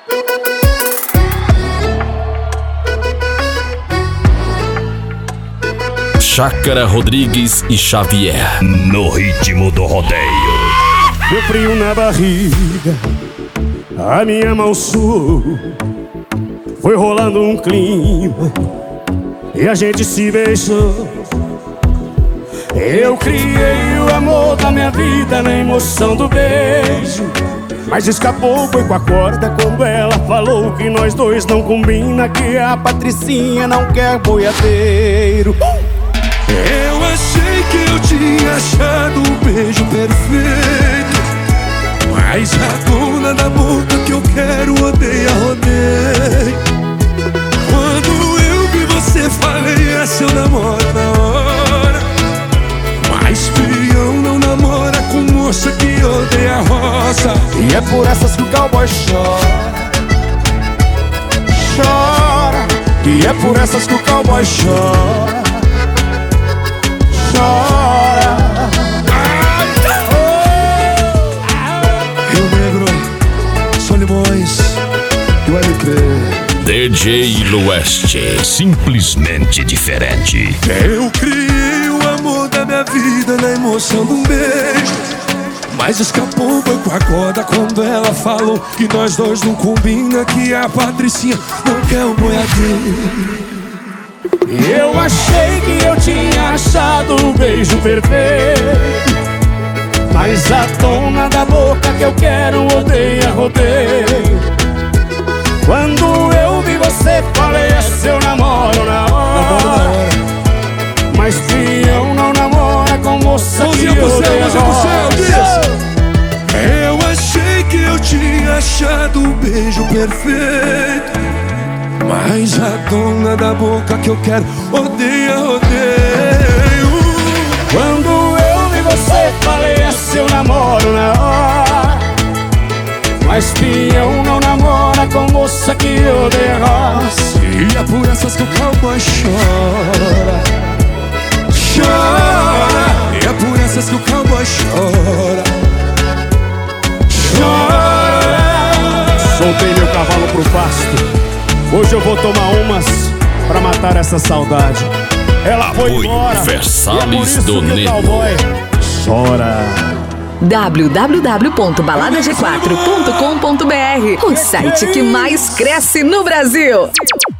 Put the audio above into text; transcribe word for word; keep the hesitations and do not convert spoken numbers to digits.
Chácara Rodrigues e Xavier, no ritmo do rodeio. Meu frio na barriga, a minha mão suou, foi rolando um clima e a gente se beijou. Eu criei o amor da minha vida na emoção do beijo, mas escapou, foi com a corda quando ela falou que nós dois não combina, que a Patricinha não quer boiadeiro. Eu achei que eu tinha achado o beijo perfeito, mas a dona da boca que eu quero odeia, rodeio. Quando eu vi você, falei, essa eu namoro na hora, mas filhão não namora com moça que odeia a roça. E é por essas que o cowboy chora, chora. E é por essas que o cowboy chora, chora. Rio Negro, Solimões e o L P. D J Lueste, simplesmente diferente. Eu criei o amor da minha vida na emoção de um beijo, mas escapou, foi com a corda quando ela falou que nós dois não combina, que a Patricinha não quer um boiadeiro. Eu achei que eu tinha achado o beijo perfeito, mas a dona da boca que eu quero odeia, rodeio. Quando eu vi você, falei, é seu namoro na hora, mas fião não namora com moça que odeia a roça. Eu achei que eu tinha achado o beijo perfeito, mas a dona da boca que eu quero odeia, rodeio. Quando eu vi você, falei, é seu namoro na hora, mas peão não namora com moça que odeia roça. E é por essas que o cowboy chora, chora. E é por essas que o cowboy chora, chora. Soltei meu cavalo pro pasto, hoje eu vou tomar umas pra matar essa saudade. Ela foi Apoio embora, Versalhes e é por isso do que o Nego. cowboy chora. w w w ponto balada g quatro ponto com ponto b r, o site que mais cresce no Brasil.